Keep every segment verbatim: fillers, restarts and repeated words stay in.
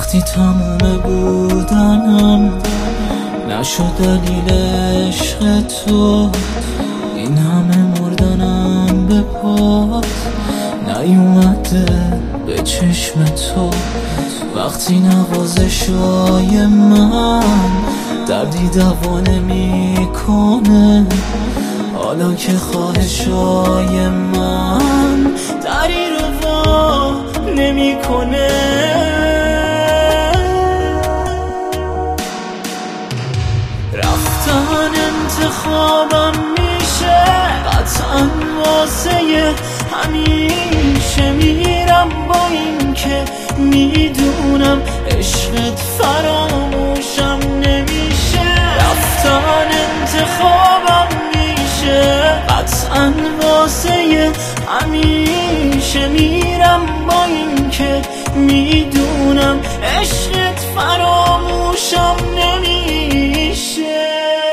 وقتی تموم بودنم نشد دلیل عشق تو، این همه مردنم به پات نیومده به چشم تو. وقتی نوازشای من دردی دوا نمیکنه، حالا که خواهشای من دری رو وا نمیکنه. رفتن انتخابم میشه قطعا واسه همیشه، میرم با این که میدونم عشقت فراموشم نمیشه. رفتن انتخابم میشه قطعا واسه همیشه، میرم با این که میدونم عشقت فراموشم نمیشه.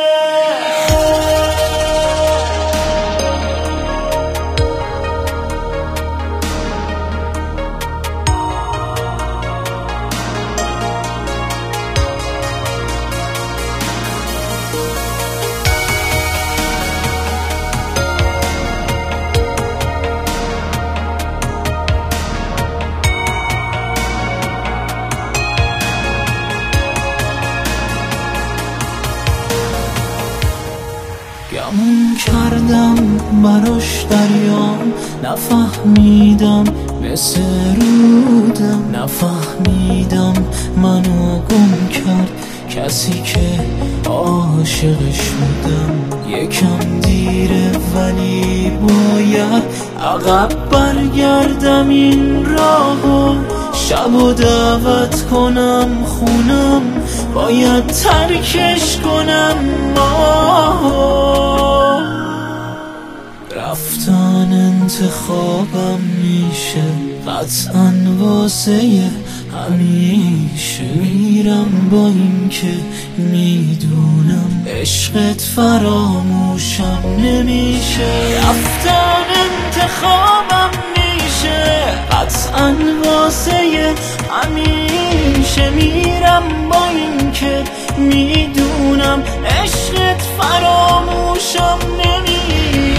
گمون کردم براش دریام، نفهمیدم مثل رودم، نفهمیدم منو گم کرد کسی که عاشقش بودم. یکم دیره ولی باید عقب برگردم این راهو، شب و دعوت کنم خونم، باید ترکش کنم ماهو. رفتن انتخابم میشه قطعا واسه همیشه، میرم با این که میدونم عشقت فراموشم نمیشه. رفتن انتخابم میشه قطعا واسه همیشه، میرم با این که میدونم عشقت فراموشم نمیشه.